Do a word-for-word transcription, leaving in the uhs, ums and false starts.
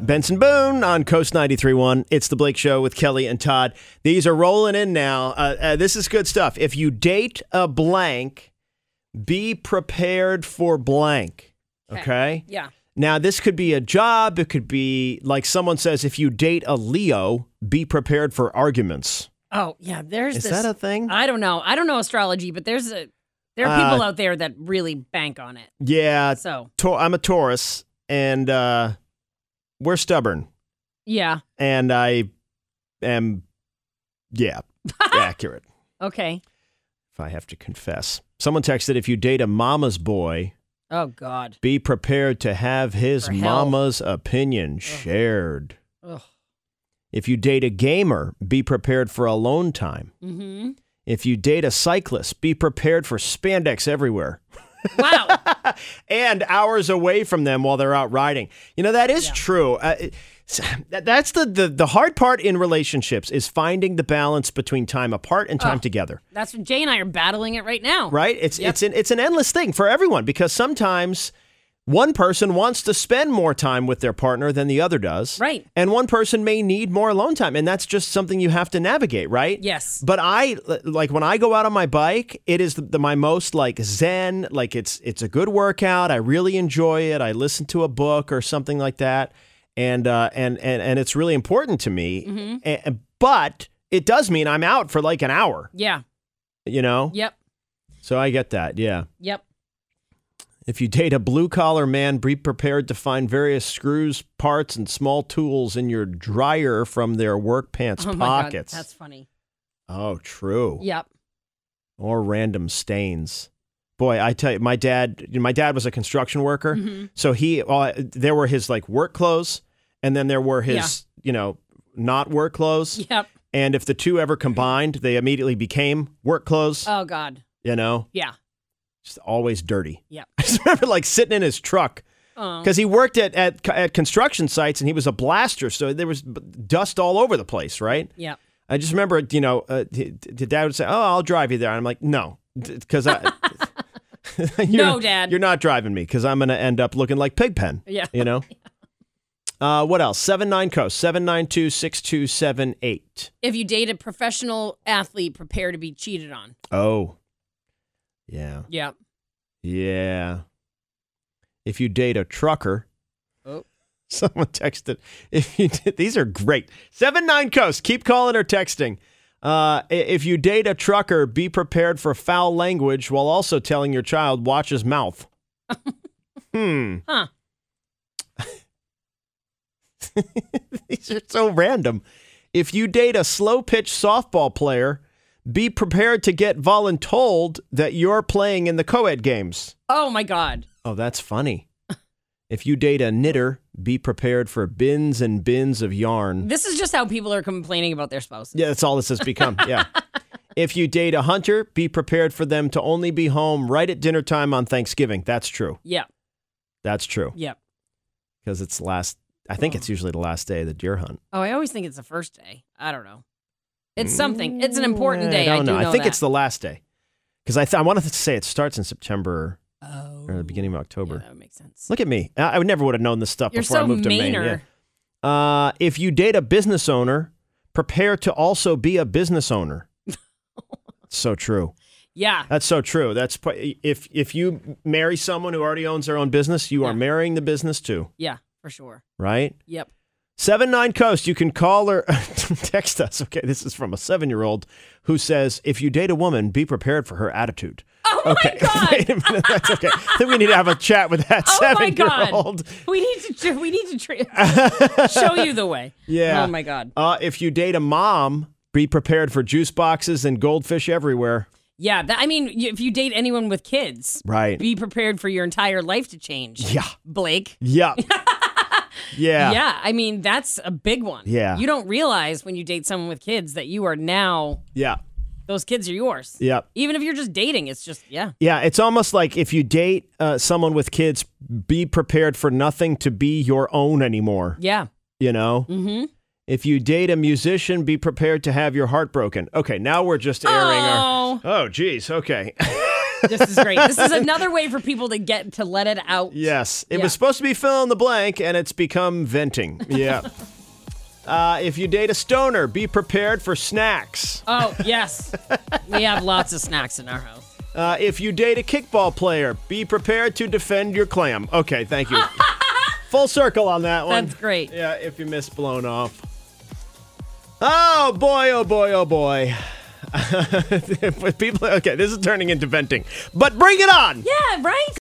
Benson Boone on Coast ninety-three point one. It's the Blake Show with Kelly and Todd. These are rolling in now. Uh, uh, this is good stuff. If you date a blank, be prepared for blank. Okay. okay? Yeah. Now, this could be a job. It could be like someone says, if you date a Leo, be prepared for arguments. Oh, yeah. There's Is this, that a thing? I don't know. I don't know astrology, but there's a there are people uh, out there that really bank on it. Yeah. So to- I'm a Taurus, and uh, we're stubborn. Yeah. And I am, yeah, accurate. Okay. If I have to confess. Someone texted, if you date a mama's boy, oh, God, be prepared to have his For hell. mama's opinion shared. Ugh. If you date a gamer, be prepared for alone time. Mm-hmm. If you date a cyclist, be prepared for spandex everywhere. Wow. And hours away from them while they're out riding. You know, that is Yeah. true. Uh, it- that's the, the, the hard part in relationships is finding the balance between time apart and time Oh. together. That's what Jay and I are battling it right now. Right? It's Yep. it's an it's an endless thing for everyone because sometimes one person wants to spend more time with their partner than the other does. Right. And one person may need more alone time, and that's just something you have to navigate, right? Yes. But I like when I go out on my bike, it is the, the my most like zen, like it's it's a good workout. I really enjoy it. I listen to a book or something like that. And uh and and and it's really important to me. Mm-hmm. And, but it does mean I'm out for like an hour, Yeah. you know? Yep. So I get that. Yeah. Yep. If you date a blue-collar man, be prepared to find various screws, parts, and small tools in your dryer from their work pants Oh, my God. pockets. That's funny. Oh, true. Yep. Or random stains. Boy, I tell you, my dad, my dad was a construction worker, Mhm. so he, uh, there were his like work clothes, and then there were his, you know, not work clothes. Yep. And if the two ever combined, they immediately became work clothes. Oh, God. You know, Yeah. just always dirty. Yep. I just remember like sitting in his truck. Oh. Because he worked at, at at construction sites and he was a blaster, so there was b- dust all over the place, right? Yep. I just remember, you know, uh, the dad would say, "Oh, I'll drive you there," and I'm like, "No," because I, you're, No, Dad. you're not driving me because I'm going to end up looking like Pigpen. Yeah. You know. Uh, what else? seven nine Coast seven nine two six two seven eight. If you date a professional athlete, prepare to be cheated on. Oh, yeah, Yep. yeah. If you date a trucker. Oh. Someone texted. If you did, these are great. Seven nine Coast. Keep calling or texting. Uh, i- if you date a trucker, be prepared for foul language while also telling your child watch his mouth. hmm. Huh. These are so random. If you date a slow pitch softball player, be prepared to get voluntold that you're playing in the co-ed games. Oh, my God. Oh, that's funny. If you date a knitter, be prepared for bins and bins of yarn. This is just how people are complaining about their spouses. Yeah, that's all this has become. Yeah. If you date a hunter, be prepared for them to only be home right at dinner time on Thanksgiving. That's true. Yep. That's true. Yep. Because it's last, I think it's usually the last day of the deer hunt. Oh, I always think it's the first day. I don't know. It's something. It's an important day. I I, don't do know. know I think that. it's the last day. Because I, th- I wanted to say it starts in September Oh. or the beginning of Yeah, October. that would make sense. Look at me. I, I would never would have known this stuff You're before so I moved to Maine. Mainer. Yeah. Uh, if you date a business owner, prepare to also be a business owner. So true. Yeah. That's so true. That's pu- if if you marry someone who already owns their own business, you Yeah. are marrying the business too, Yeah, for sure. right? Yep. Seven nine Coast. You can call or text us. Okay, this is from a seven year old who says, "If you date a woman, be prepared for her attitude." Oh, my Okay, God. wait a minute. That's okay. I think we need to have a chat with that Oh, my seven year God. old. We need to tr- we need to tra- show you the way. Yeah. Oh, my God. Uh, if you date a mom, be prepared for juice boxes and goldfish everywhere. Yeah. That, I mean, y- if you date anyone with kids, Right. be prepared for your entire life to change. Yeah. Blake. Yeah. Yeah. Yeah. I mean, that's a big one. Yeah. You don't realize when you date someone with kids that you are now, Yeah. those kids are yours. Yeah. Even if you're just dating, it's just, yeah. Yeah, it's almost like if you date uh, someone with kids, be prepared for nothing to be your own anymore. Yeah. You know? Mm-hmm. If you date a musician, be prepared to have your heart broken. Okay, now we're just airing Oh. our... Oh, geez, okay. This is great. This is another way for people to get to let it out. Yes. It Yeah. was supposed to be fill in the blank, and it's become venting. Yeah. uh, if you date a stoner, be prepared for snacks. Oh, yes. We have lots of snacks in our house. Uh, if you date a kickball player, be prepared to defend your clam. Okay, thank you. Full circle on that one. That's great. Yeah, if you miss blown off. Oh, boy, oh, boy, oh, boy. People, okay, this is turning into venting. But bring it on! Yeah, right?